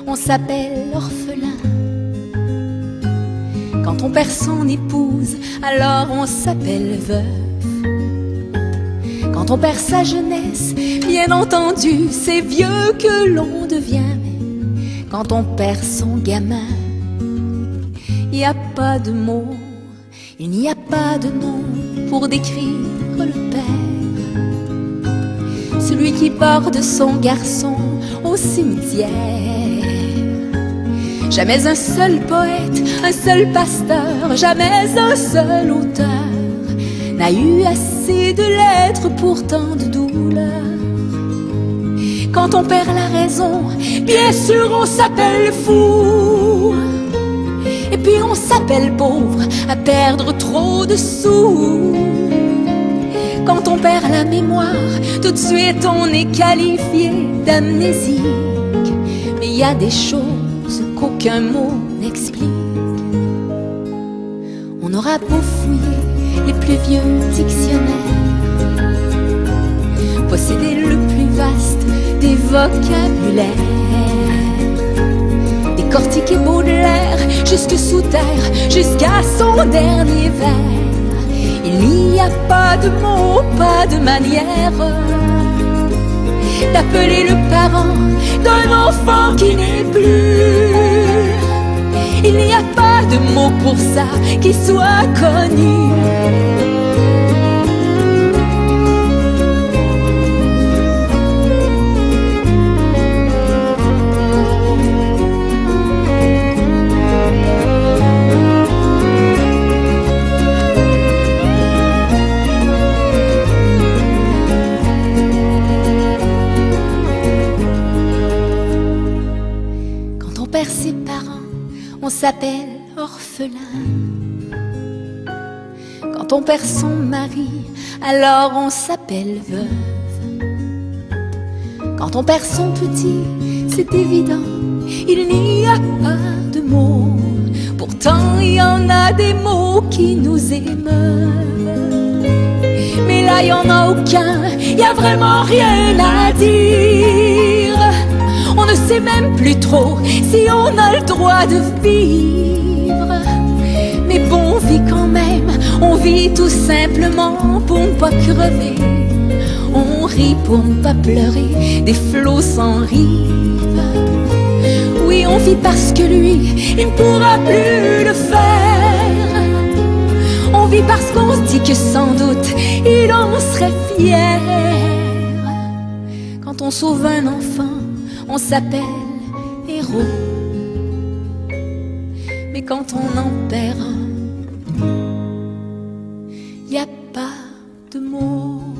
on s'appelle orphelin. Quand on perd son épouse, alors on s'appelle veuve. Quand on perd sa jeunesse, bien entendu, c'est vieux que l'on devient. Mais quand on perd son gamin, il n'y a pas de mots, il n'y a pas de nom pour décrire le père. Celui qui porte son garçon au cimetière. Jamais un seul poète, un seul pasteur, jamais un seul auteur n'a eu assez de lettres pour tant de douleurs. Quand on perd la raison, bien sûr on s'appelle fou. Et puis on s'appelle pauvre à perdre trop de sous. Quand on perd la mémoire, tout de suite on est qualifié d'amnésique. Mais il y a des choses qu'aucun mot n'explique. On aura beau fouiller les plus vieux dictionnaires, posséder le plus vaste des vocabulaires, décortiquer Baudelaire jusque sous terre, jusqu'à son dernier vers. Il n'y a pas de mots, pas de manière d'appeler le parent d'un enfant qui n'est plus. Il n'y a pas de mots pour ça qui soit connu. Quand on perd ses parents, on s'appelle orphelin. Quand on perd son mari, alors on s'appelle veuve. Quand on perd son petit, c'est évident, il n'y a pas de mots. Pourtant il y en a des mots qui nous émeuvent. Mais là il n'y en a aucun, il n'y a vraiment rien à dire. On ne sait même plus trop si on a le droit de vivre. Mais bon, on vit quand même, on vit tout simplement pour ne pas crever. On rit pour ne pas pleurer des flots sans rive. Oui, on vit parce que lui, il ne pourra plus le faire. On vit parce qu'on se dit que sans doute, il en serait fier. Quand on sauve un enfant, on s'appelle héros. Mais quand on en perd un, y a pas de mots.